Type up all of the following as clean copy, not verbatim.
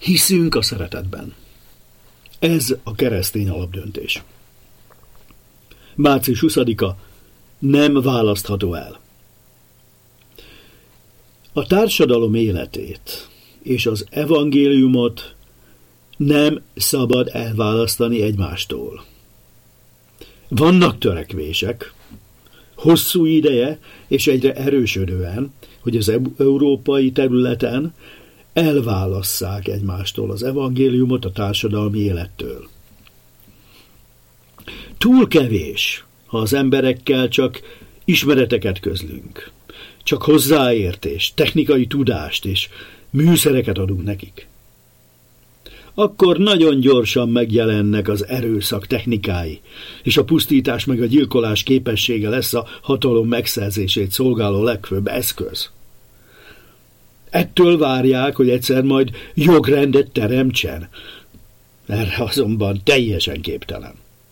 Hiszünk a szeretetben. Ez a keresztény alapdöntés. Március 20-a nem választható el. A társadalom életét és az evangéliumot nem szabad elválasztani egymástól. Vannak törekvések, hosszú ideje és egyre erősödően, hogy az európai területen elválasszák egymástól az evangéliumot a társadalmi élettől. Túl kevés, ha az emberekkel csak ismereteket közlünk, csak hozzáértést, technikai tudást és műszereket adunk nekik. Akkor nagyon gyorsan megjelennek az erőszak technikái, és a pusztítás meg a gyilkolás képessége lesz a hatalom megszerzését szolgáló legfőbb eszköz. Ettől várják, hogy egyszer majd jogrendet teremtsen. Erre azonban teljesen képtelen.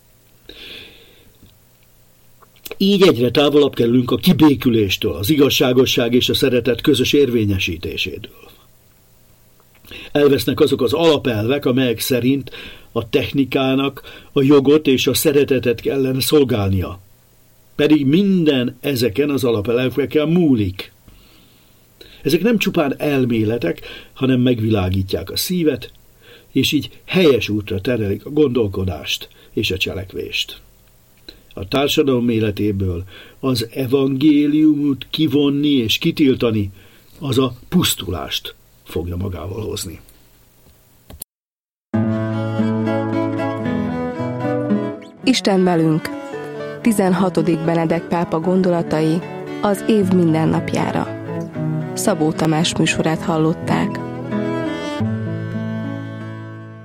Így egyre távolabb kerülünk a kibéküléstől, az igazságosság és a szeretet közös érvényesítésétől. Elvesznek azok az alapelvek, amelyek szerint a technikának a jogot és a szeretetet kellene szolgálnia. Pedig minden ezeken az alapelveken múlik. Ezek nem csupán elméletek, hanem megvilágítják a szívet, és így helyes útra terelik a gondolkodást és a cselekvést. A társadalom életéből az evangéliumot kivonni és kitiltani, az a pusztulást fogja magával hozni. Isten velünk. 16. Benedek pápa gondolatai az év mindennapjára. Szabó Tamás műsorát hallották.